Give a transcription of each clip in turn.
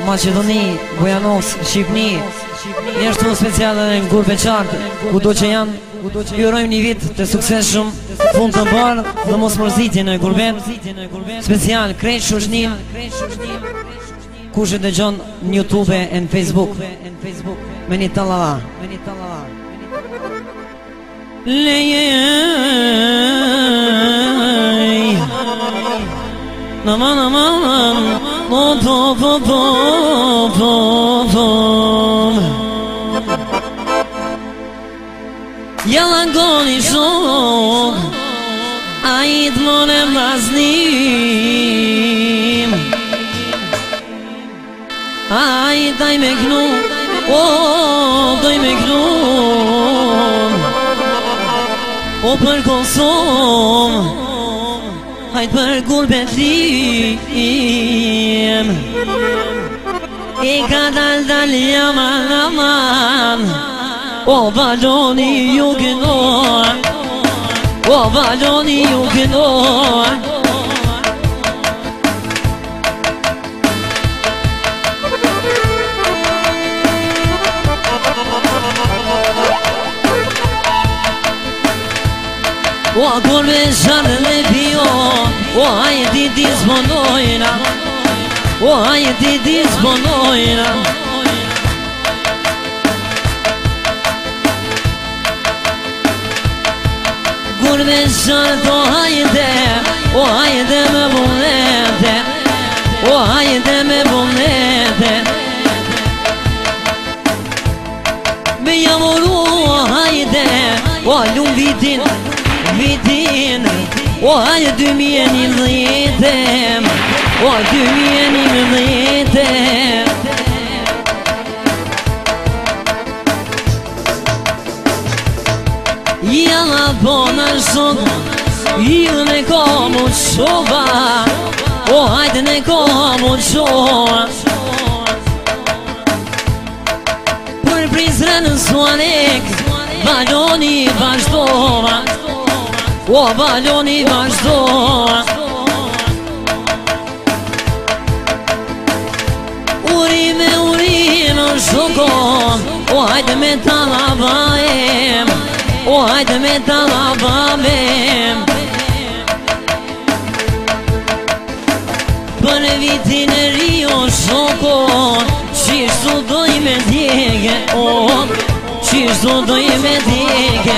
Macedoni, Bujanos, Shqipni, njështu speciale në gurbe qartë, ku do që janë, ju urojmë një vit të sukses shumë, fund të barë dhe mos mërzitje në gurben, special krejt shushnin, kush e dëgjon në YouTube e në Facebook, me një talava. Naman naman pom pom pom pom pom Yalangoni shumë a I t'mone maznim a I daj me knu doj me knu o për konsum hajt për gurbet lim I ka dal jaman aman o valoni ju gënor o valoni ju gënor o gurbe shanë dhe bio o hajti disponojna o hajti disponojna gurbe shanë të hajte me bunete o hajte me bunete me jamuru o hajte o lum vitin o hajë 2011 o 2011 Jalla bona shumë Ilë në komu qova o hajtë në komu qova për prizre në suanek valoni vazhdova o valoni vazhdo urime në shokon o hajde me talabajem o hajde me talabajem për vitin e rio shokon qishtu doj me djege qishtu doj me djege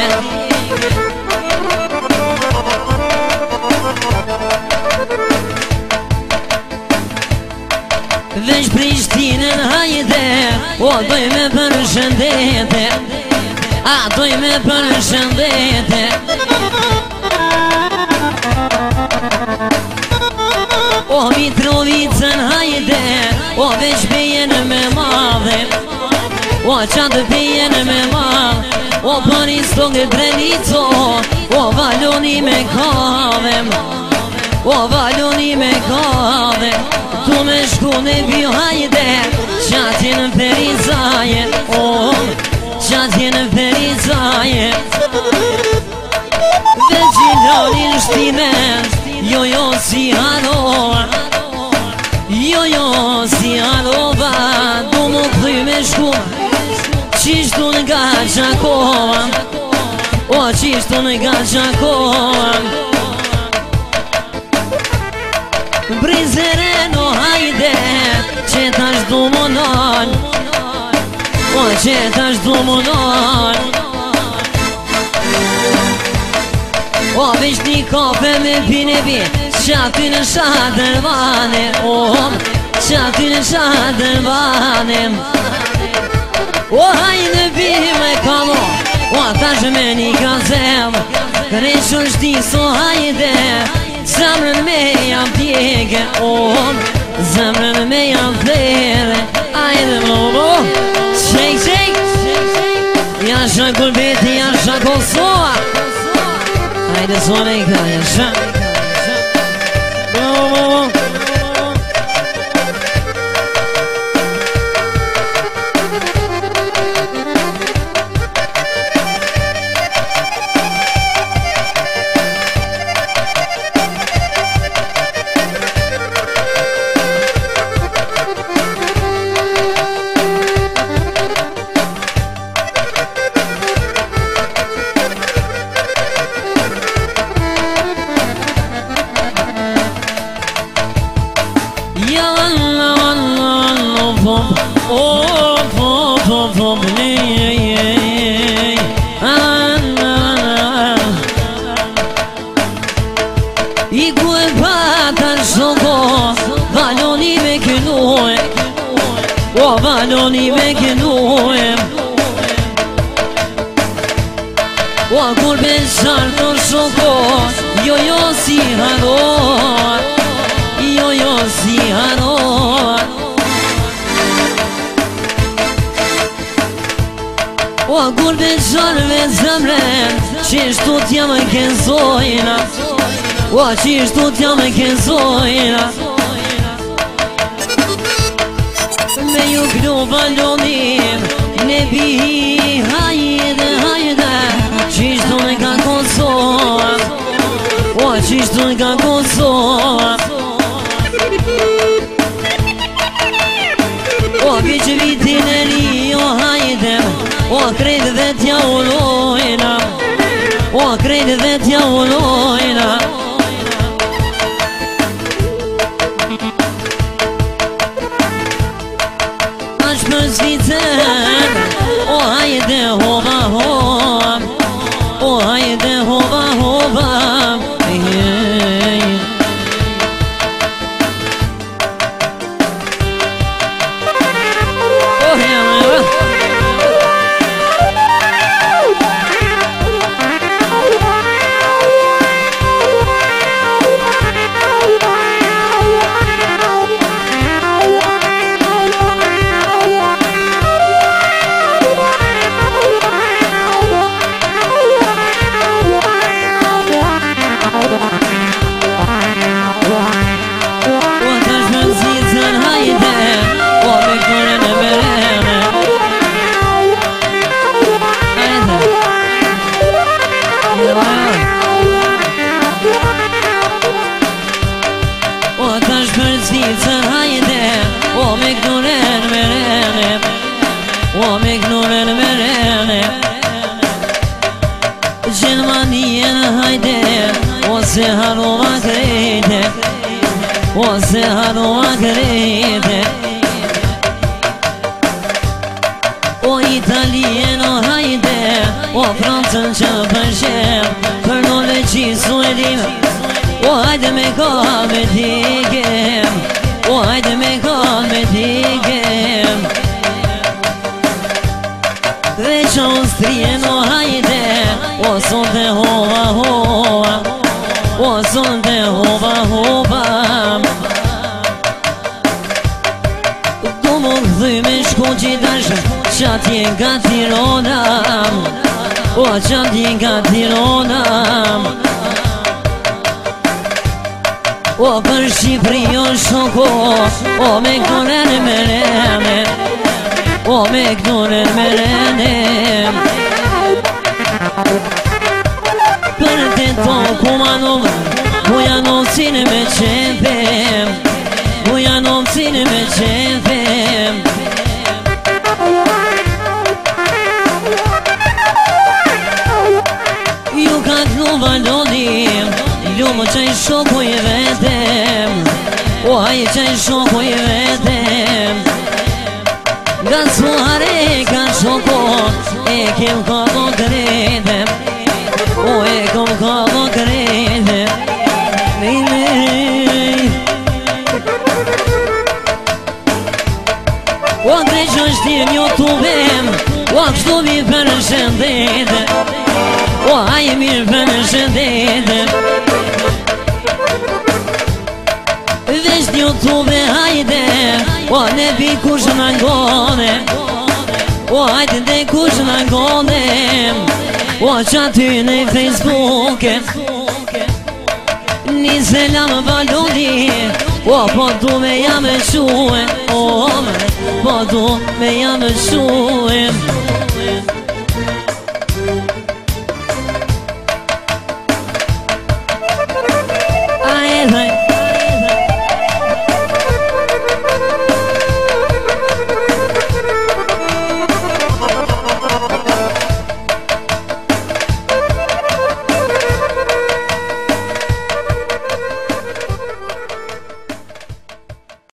Veç Prishtinën hajde o doj me përshëndete a doj me përshëndete o Mitrovicën hajde o veç pejen me madhe o qatë pejen me madhe o për I stokë Drenico o valoni me kavem o valoni me kavem tu me shku në bio hajde qatin perizaje qatin perizaje dhe gjilonin shtimen jo si harova si harova du mu këthy me shku qishtu nga Gjakova o qishtu nga Gjakova Prizren o hajde qetash du monon o qetash du monon o veç një kafe me pine pi qaty në shadërvane qaty në shadërvane o hajde pi me kalo o atash me një gazem kreshur shtis o hajde Zemrën me jam pjege zemrën me jam flere ajde lobo qej jasha gurbeti jasha Kosova ajde zone I këta jasha I ku e pata shoko valoni me kënue o valoni me kënue o kur besar të shoko jo si haron jo si haron o kur besar me zemren qishtu t'ja me kënzojna o qishtu t'ja me kënzojna me ju knu balonim ne bi hajde qishtu me ka konsoa o qishtu me ka konsoa o vjeqë vitin e ri o hajde o krejt dhe t'ja ullojna o krejt dhe t'ja ullojna Ashtë për zvicen o hajde hova hova o hajde hova hova Se harova krejte o se harova krejte o Italien o hajde o Francën që përshem për nove qisu e dim o hajde me ka me tigem o hajde me ka me tigem veç Austrien o hajde o sonte hova hova o sonte hova hova do më këthy me shku qitash qatje nga Tirana o qatje nga Tirana o për Shqipëri o shoko o me këtunen me rene o me këtunen me rene për të toku ma numër ku janë opcine me qepem ku janë opcine me qepem ju ka t'lu balonim ju më qaj shoku i vetem o haj qaj shoku i vetem nga suhare ka shoko e kem ka do kretem o e kom ka do kretem o dhe që shtim YouTube-em o kështu mi për shëndete o hajë mirë për shëndete veç YouTube hajde o ne pi kush në ngone o hajde dhe kush në ngone o që aty në Facebook një selam valoni o po du me jam e shue o po du me jam e shue